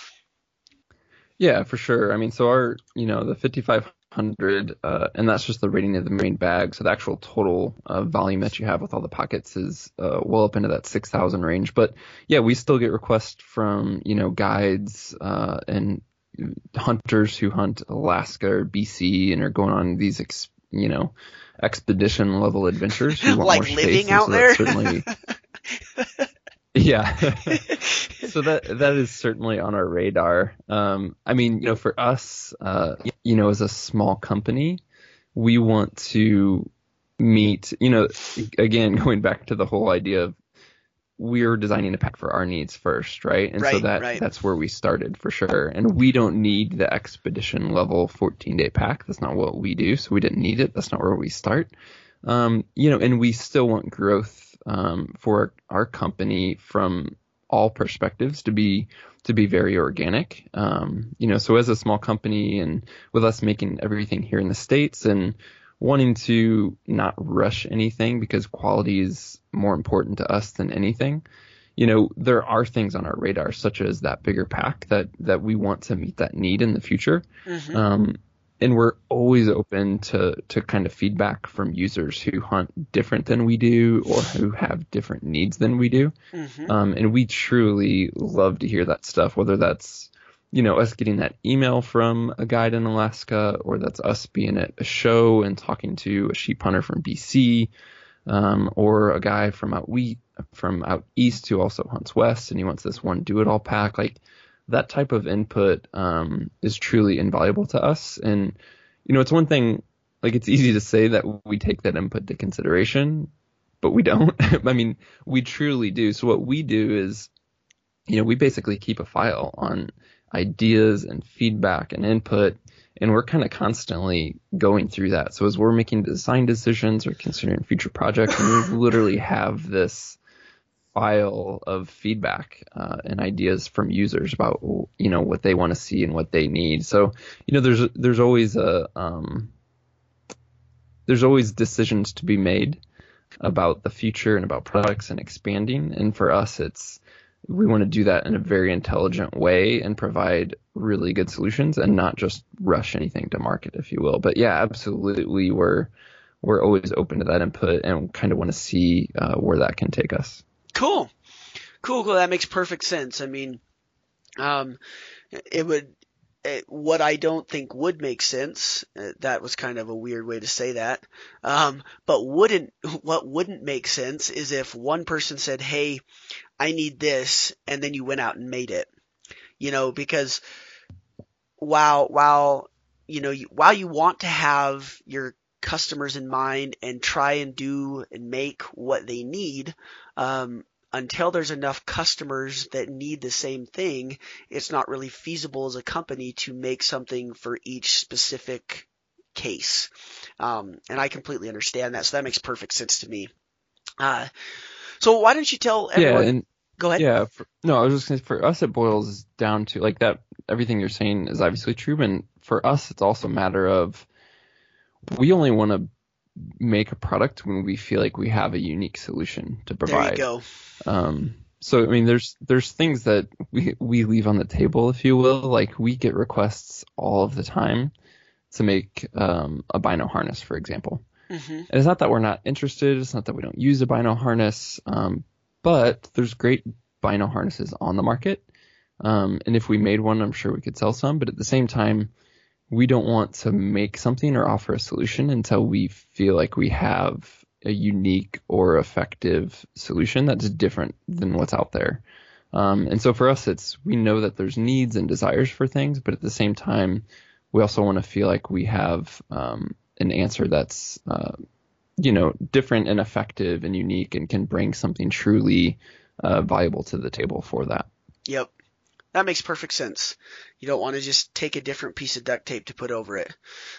Speaker 12: Yeah, for sure. I mean, so our, you know, the fifty-five hundred, uh, and that's just the rating of the main bag. So the actual total uh, volume that you have with all the pockets is uh, well up into that six thousand range. But yeah, we still get requests from, you know, guides uh, and hunters who hunt Alaska or B C and are going on these, ex, you know, expedition level adventures. Who want
Speaker 1: like
Speaker 12: more
Speaker 1: living
Speaker 12: space,
Speaker 1: out
Speaker 12: so
Speaker 1: there.
Speaker 12: Certainly, yeah. So that that is certainly on our radar. Um, I mean, you know, for us, uh, you know, as a small company, we want to meet, you know, again, going back to the whole idea of we're designing a pack for our needs first, right? And
Speaker 1: right,
Speaker 12: so that
Speaker 1: right.
Speaker 12: that's where we started for sure. And we don't need the expedition level fourteen day pack. That's not what we do. So we didn't need it. That's not where we start. Um, you know, and we still want growth um, for our company from all perspectives to be to be very organic. Um, you know, so as a small company and with us making everything here in the States and wanting to not rush anything because quality is more important to us than anything, you know, there are things on our radar, such as that bigger pack that, that we want to meet that need in the future.
Speaker 1: Mm-hmm.
Speaker 12: Um, and we're always open to, to kind of feedback from users who hunt different than we do or who have different needs than we do.
Speaker 1: Mm-hmm.
Speaker 12: Um, and we truly love to hear that stuff, whether that's, you know, us getting that email from a guide in Alaska, or that's us being at a show and talking to a sheep hunter from B C, um, or a guy from out we from out east who also hunts west and he wants this one do it all pack. Like that type of input um, is truly invaluable to us. And you know, it's one thing, like it's easy to say that we take that input into consideration, but we don't. I mean, we truly do. So what we do is, you know, we basically keep a file on ideas and feedback and input, and we're kind of constantly going through that. So as we're making design decisions or considering future projects, we literally have this file of feedback uh, and ideas from users about, you know, what they want to see and what they need. So, you know, there's there's always a um, there's always decisions to be made about the future and about products and expanding. And for us, it's we want to do that in a very intelligent way and provide really good solutions and not just rush anything to market, if you will. But yeah, absolutely, we're we're always open to that input and kind of want to see uh, where that can take us.
Speaker 1: Cool. Cool, cool. That makes perfect sense. I mean, um, it would, what I don't think would make sense, uh, that was kind of a weird way to say that, um, but wouldn't, what wouldn't make sense is if one person said, hey, I need this, and then you went out and made it, you know, because while, while, you know, you, while you want to have your customers in mind and try and do and make what they need, um, until there's enough customers that need the same thing, it's not really feasible as a company to make something for each specific case. Um, and I completely understand that. So that makes perfect sense to me. Uh, so why don't you tell everyone?
Speaker 12: Yeah, and
Speaker 1: go ahead.
Speaker 12: Yeah. For, no, I was just going to say, for us, it boils down to like that. Everything you're saying is obviously true. And for us, it's also a matter of, we only want to make a product when we feel like we have a unique solution to provide.
Speaker 1: There you go.
Speaker 12: Um, so, I mean, there's there's things that we, we leave on the table, if you will. Like, we get requests all of the time to make um, a bino harness, for example. Mm-hmm. And it's not that we're not interested. It's not that we don't use a bino harness. Um, but there's great bino harnesses on the market. Um, and if we made one, I'm sure we could sell some. But at the same time, we don't want to make something or offer a solution until we feel like we have a unique or effective solution that's different than what's out there. Um, and so for us, it's, we know that there's needs and desires for things, but at the same time, we also want to feel like we have um, an answer that's, uh, you know, different and effective and unique and can bring something truly uh, valuable to the table for that.
Speaker 1: Yep. That makes perfect sense. You don't want to just take a different piece of duct tape to put over it.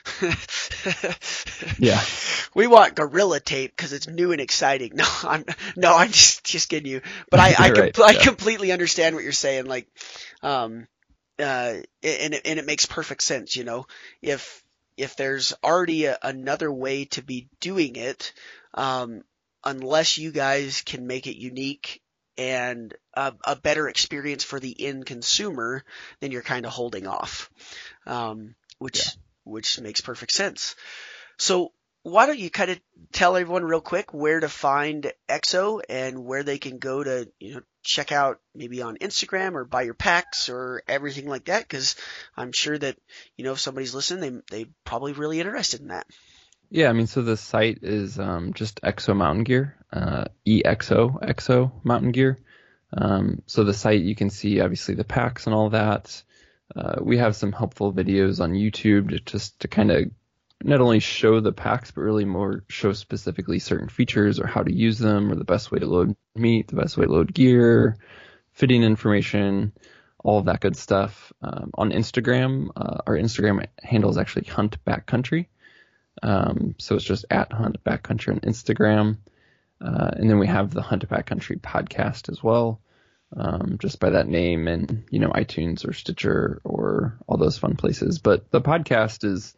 Speaker 12: Yeah.
Speaker 1: We want Gorilla Tape because it's new and exciting. No, I'm no, I'm just just kidding you. But I I,
Speaker 12: right,
Speaker 1: com- I
Speaker 12: yeah.
Speaker 1: completely understand what you're saying. Like, um, uh, and it, and it makes perfect sense. You know, if if there's already a, another way to be doing it, um, unless you guys can make it unique and a, a better experience for the end consumer, then you're kind of holding off, um, which yeah. which makes perfect sense. So why don't you kind of tell everyone real quick where to find X O and where they can go to, you know, check out maybe on Instagram or buy your packs or everything like that, because I'm sure that, you know, if somebody's listening, they they probably really interested in that.
Speaker 12: Yeah, I mean, so the site is um, just X O Mountain Gear, uh, E X O, X O Mountain Gear. Um, so the site, you can see obviously the packs and all that. Uh, we have some helpful videos on YouTube to, just to kind of not only show the packs, but really more show specifically certain features or how to use them or the best way to load meat, the best way to load gear, fitting information, all of that good stuff. Um, on Instagram, uh, our Instagram handle is actually Hunt Backcountry. Um, so it's just at Hunt Backcountry on Instagram. Uh, and then we have the Hunt Backcountry podcast as well, um, just by that name, and, you know, iTunes or Stitcher or all those fun places. But the podcast is,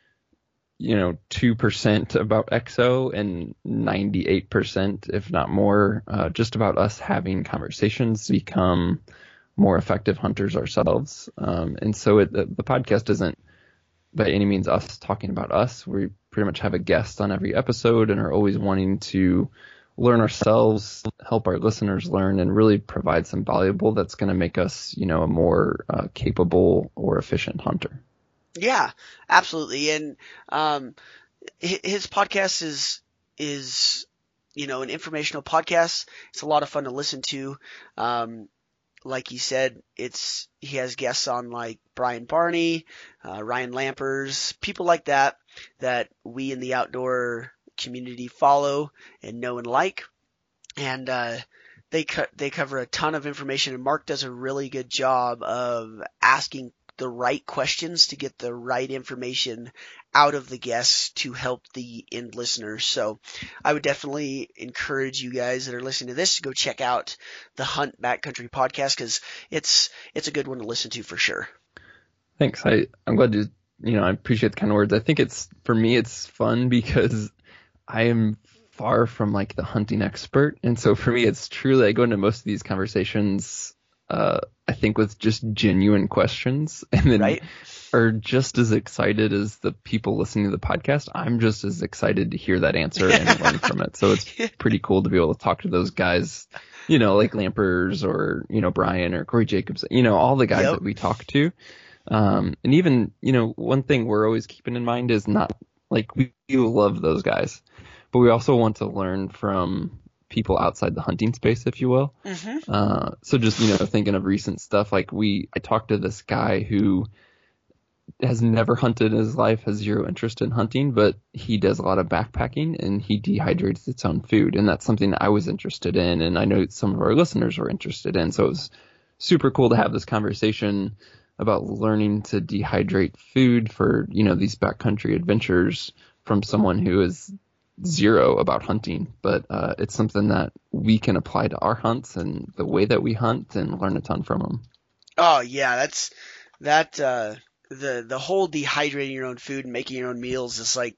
Speaker 12: you know, two percent about X O and ninety-eight percent, if not more, uh, just about us having conversations to become more effective hunters ourselves. Um, and so it, the, the podcast isn't by any means us talking about us. We pretty much have a guest on every episode and are always wanting to learn ourselves, help our listeners learn, and really provide some valuable that's going to make us, you know, a more uh, capable or efficient hunter.
Speaker 1: Yeah, absolutely. And um, his podcast is is you know an informational podcast. It's a lot of fun to listen to. Um, like he said, it's he has guests on like Brian Barney, uh, Ryan Lampers, people like that that we in the outdoor community follow and know and like. And uh, they co- they cover a ton of information. And Mark does a really good job of asking the right questions to get the right information out of the guests to help the end listeners. So I would definitely encourage you guys that are listening to this to go check out the Hunt Backcountry podcast, because it's it's a good one to listen to for sure.
Speaker 12: Thanks. I, I'm glad to, you know, I appreciate the kind of words. I think it's, for me, it's fun because I am far from like the hunting expert. And so for me, it's truly, I go into most of these conversations Uh, I think with just genuine questions, and then
Speaker 1: right.
Speaker 12: are just as excited as the people listening to the podcast. I'm just as excited to hear that answer and learn from it. So it's pretty cool to be able to talk to those guys, you know, like Lampers or, you know, Brian or Corey Jacobs, you know, all the guys yep. that we talk to. Um, and even, you know, one thing we're always keeping in mind is not like we, we love those guys, but we also want to learn from people outside the hunting space, if you will.
Speaker 1: Mm-hmm.
Speaker 12: Uh, so just, you know, thinking of recent stuff, like we, I talked to this guy who has never hunted in his life, has zero interest in hunting, but he does a lot of backpacking and he dehydrates its own food. And that's something I was interested in. And I know some of our listeners were interested in. So it was super cool to have this conversation about learning to dehydrate food for, you know, these backcountry adventures from someone who is zero about hunting, but uh, it's something that we can apply to our hunts and the way that we hunt and learn a ton from them.
Speaker 1: Oh yeah, that's that uh, the the whole dehydrating your own food and making your own meals is like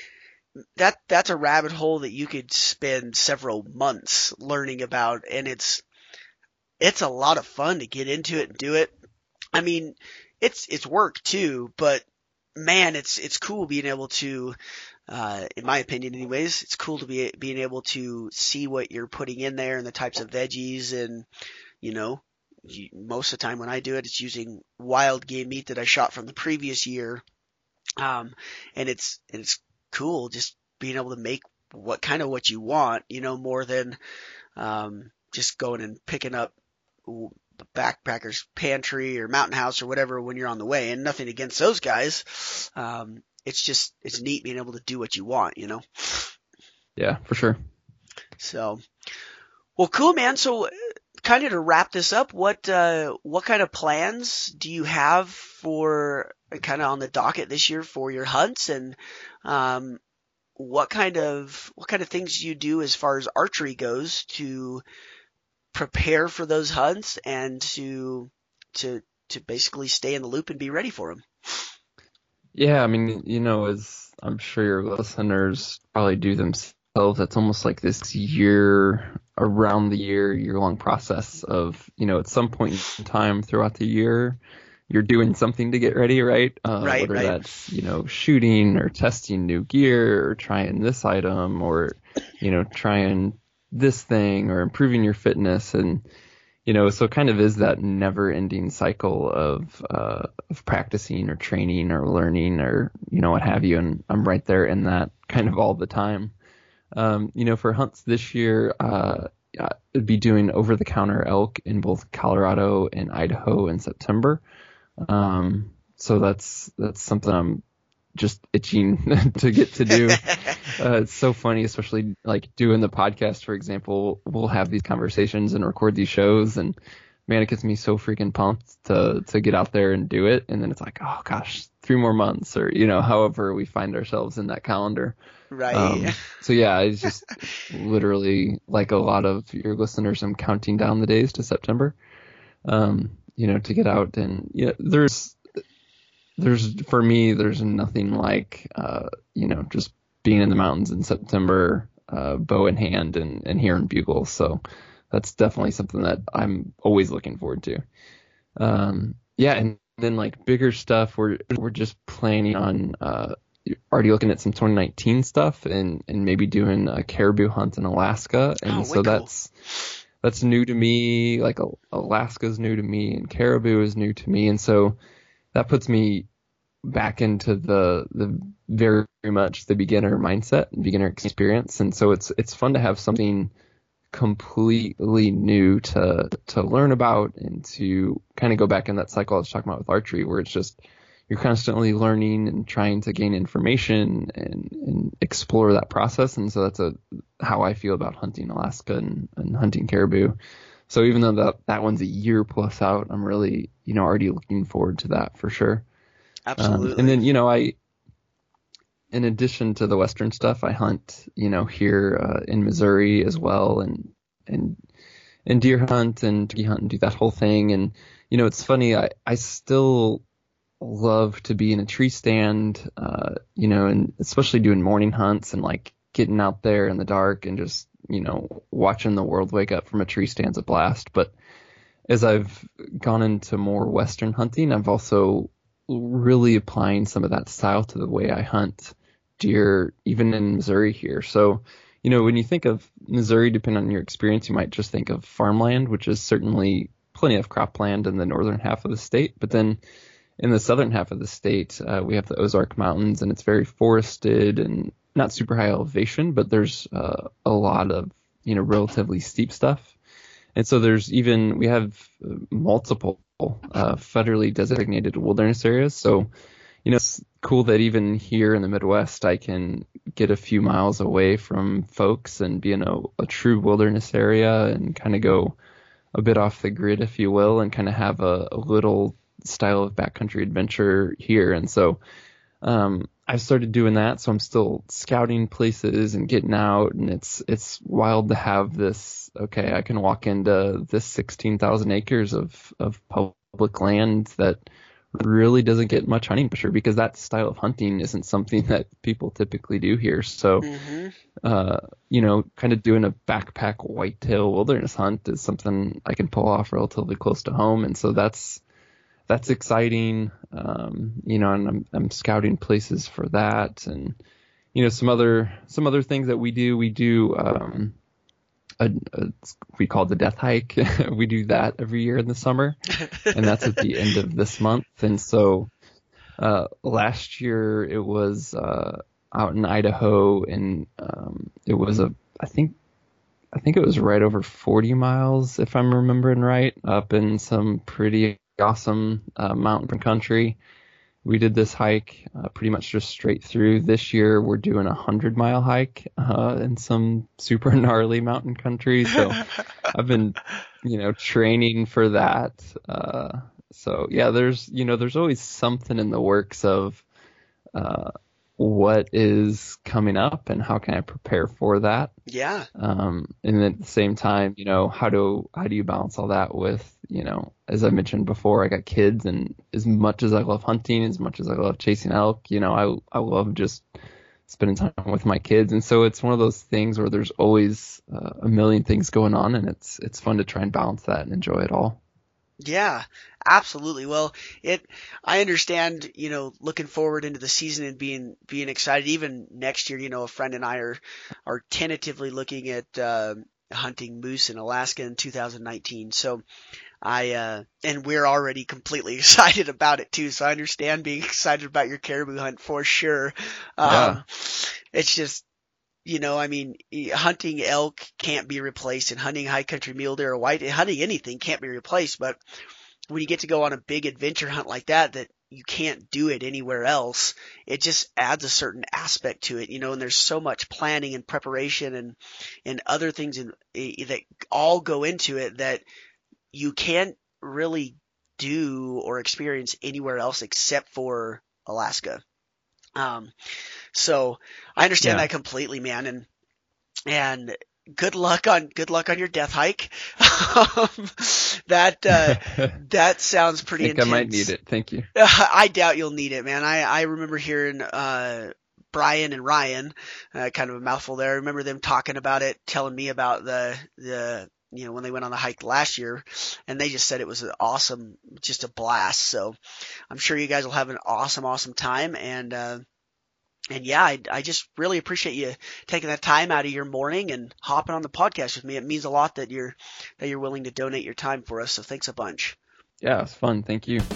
Speaker 1: that. That's a rabbit hole that you could spend several months learning about, and it's it's a lot of fun to get into it and do it. I mean, it's it's work too, but man, it's it's cool being able to. Uh, in my opinion anyways, it's cool to be being able to see what you're putting in there and the types of veggies and, you know, you, most of the time when I do it, it's using wild game meat that I shot from the previous year. Um, and it's, and it's cool just being able to make what kind of what you want, you know, more than, um, just going and picking up backpacker's pantry or mountain house or whatever when you're on the way, and nothing against those guys. Um, It's just, it's neat being able to do what you want, you know?
Speaker 12: Yeah, for sure.
Speaker 1: So, well, cool, man. So kind of to wrap this up, what, uh, what kind of plans do you have for kind of on the docket this year for your hunts? And, um, what kind of, what kind of things do you do as far as archery goes to prepare for those hunts and to, to, to basically stay in the loop and be ready for them?
Speaker 12: Yeah, I mean, you know, as I'm sure your listeners probably do themselves, it's almost like this year, around the year, year-long process of, you know, at some point in time throughout the year, you're doing something to get ready, right? Uh,
Speaker 1: right,
Speaker 12: whether
Speaker 1: right.
Speaker 12: that's, you know, shooting or testing new gear or trying this item or, you know, trying this thing or improving your fitness. And, you know, so it kind of is that never-ending cycle of uh, of practicing or training or learning or, you know, what have you. And I'm right there in that kind of all the time. Um, you know, for hunts this year, uh, I'd be doing over-the-counter elk in both Colorado and Idaho in September. Um, so that's that's something I'm just itching to get to do. Uh, it's so funny, especially like doing the podcast, for example. We'll have these conversations and record these shows, and man, it gets me so freaking pumped to to get out there and do it. And then it's like, oh gosh, three more months, or you know, however we find ourselves in that calendar.
Speaker 1: Right.
Speaker 12: Um, so yeah, it's just literally like a lot of your listeners. I'm counting down the days to September. Um, you know, to get out and yeah, you know, there's there's for me, there's nothing like uh, you know, just being in the mountains in September, uh, bow in hand and, and hearing bugles. So that's definitely something that I'm always looking forward to. Um, yeah. And then like bigger stuff, we're, we're just planning on, uh, already looking at some twenty nineteen stuff and, and maybe doing a caribou hunt in Alaska. And
Speaker 1: oh,
Speaker 12: so
Speaker 1: cool.
Speaker 12: that's, that's new to me. Like Alaska's new to me and caribou is new to me. And so that puts me back into the the very much the beginner mindset and beginner experience. And so it's it's fun to have something completely new to to learn about and to kind of go back in that cycle I was talking about with archery, where it's just you're constantly learning and trying to gain information and, and explore that process. And so that's a how I feel about hunting Alaska and, and hunting caribou. So even though that that one's a year plus out, I'm really, you know, already looking forward to that for sure.
Speaker 1: Absolutely.
Speaker 12: Um, and then, you know, I, in addition to the Western stuff, I hunt, you know, here uh, in Missouri as well, and and and deer hunt and turkey hunt and do that whole thing. And, you know, it's funny, I, I still love to be in a tree stand, uh, you know, and especially doing morning hunts and like getting out there in the dark and just, you know, watching the world wake up from a tree stand's a blast. But as I've gone into more Western hunting, I've also really applying some of that style to the way I hunt deer, even in Missouri here. So, you know, when you think of Missouri, depending on your experience, you might just think of farmland, which is certainly plenty of cropland in the northern half of the state. But then in the southern half of the state, uh, we have the Ozark Mountains, and it's very forested and not super high elevation, but there's uh, a lot of, you know, relatively steep stuff. And so there's even, we have multiple uh, federally designated wilderness areas. So, you know, it's cool that even here in the Midwest, I can get a few miles away from folks and be in a, a true wilderness area and kind of go a bit off the grid, if you will, and kind of have a, a little style of backcountry adventure here. And so um, I've started doing that. So I'm still scouting places and getting out, and it's it's wild to have this. Okay, I can walk into this sixteen thousand acres of of public land that really doesn't get much hunting pressure, because that style of hunting isn't something that people typically do here. So, mm-hmm. uh, you know, kind of doing a backpack whitetail wilderness hunt is something I can pull off relatively close to home. And so that's, that's exciting. Um, you know, and I'm, I'm scouting places for that. And, you know, some other, some other things that we do, we do, um, A, a, we call it the death hike. We do that every year in the summer, and that's at the end of this month. And so uh, last year it was uh, out in Idaho, and um, it was a I think I think it was right over forty miles, if I'm remembering right, up in some pretty awesome uh, mountain country. We did this hike uh, pretty much just straight through. This year we're doing a hundred mile hike uh, in some super gnarly mountain country. So I've been, you know, training for that. Uh, so yeah, there's, you know, there's always something in the works of uh, what is coming up and how can I prepare for that.
Speaker 1: Yeah.
Speaker 12: Um, and at the same time, you know, how do how do you balance all that with, you know, as I mentioned before, I got kids, and as much as I love hunting, as much as I love chasing elk, you know, I I love just spending time with my kids. And so it's one of those things where there's always uh, a million things going on, and it's it's fun to try and balance that and enjoy it all.
Speaker 1: Yeah, absolutely. Well, it, I understand, you know, looking forward into the season and being, being excited. Even next year, you know, a friend and I are, are tentatively looking at, uh, hunting moose in Alaska in two thousand nineteen. So I, uh, and we're already completely excited about it too. So I understand being excited about your caribou hunt for sure. Um,
Speaker 12: yeah.
Speaker 1: It's just, you know, I mean, hunting elk can't be replaced, and hunting high country mule deer or white, hunting anything can't be replaced. But when you get to go on a big adventure hunt like that, that you can't do it anywhere else, it just adds a certain aspect to it, you know, and there's so much planning and preparation and, and other things in, that all go into it that you can't really do or experience anywhere else except for Alaska. Um, so I understand
Speaker 12: yeah.
Speaker 1: that completely, man. And, and good luck on, good luck on your death hike. um, that, uh, that sounds pretty
Speaker 12: I think
Speaker 1: intense.
Speaker 12: I might need it. Thank you.
Speaker 1: Uh, I doubt you'll need it, man. I, I remember hearing, uh, Brian and Ryan, uh, kind of a mouthful there. I remember them talking about it, telling me about the, the, you know, when they went on the hike last year, and they just said it was an awesome, just a blast. So I'm sure you guys will have an awesome, awesome time. And, uh, and yeah, I, I just really appreciate you taking that time out of your morning and hopping on the podcast with me. It means a lot that you're, that you're willing to donate your time for us. So thanks a bunch.
Speaker 12: Yeah, it's fun. Thank you.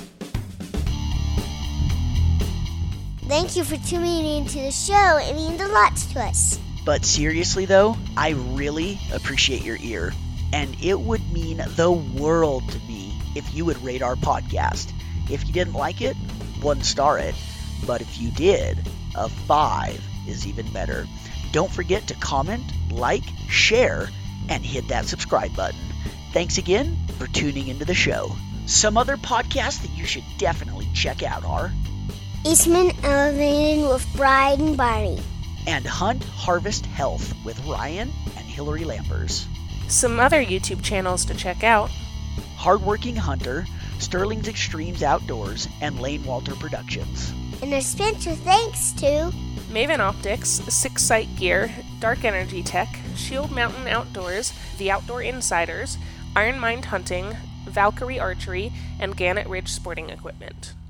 Speaker 2: Thank you for tuning into the show. It means a lot to us.
Speaker 1: But seriously though, I really appreciate your ear. And it would mean the world to me if you would rate our podcast. If you didn't like it, one star it. But if you did, a five is even better. Don't forget to comment, like, share, and hit that subscribe button. Thanks again for tuning into the show. Some other podcasts that you should definitely check out are
Speaker 2: Eastman Elevated with Brian and Barney,
Speaker 1: and Hunt Harvest Health with Ryan and Hillary Lampers.
Speaker 4: Some other YouTube channels to check out:
Speaker 1: Hardworking Hunter, Sterling's Extremes Outdoors, and Lane Walter Productions.
Speaker 2: And a special thanks to
Speaker 4: Maven Optics, Six Sight Gear, Dark Energy Tech, Shield Mountain Outdoors, The Outdoor Insiders, Iron Mind Hunting, Valkyrie Archery, and Gannett Ridge Sporting Equipment.